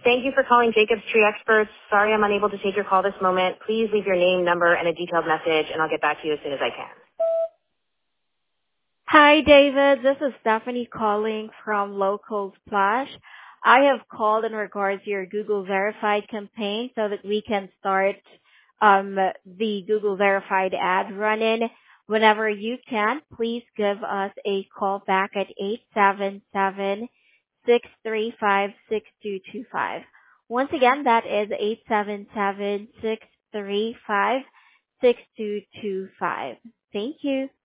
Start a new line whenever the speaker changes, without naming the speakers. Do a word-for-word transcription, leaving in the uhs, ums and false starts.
Thank you for calling Jacobs Tree Experts. Sorry I'm unable to take your call this moment. Please leave your name, number, and a detailed message, and I'll get back to you as soon as I can.
Hi, David. This is Stephanie calling from Local Splash. I have called in regards to your Google Verified campaign so that we can start um, the Google Verified ad running. Whenever you can, please give us a call back at eight seven seven, six three five, six two two five. Once again, that is eight seven seven, six three five, six two two five. Thank you.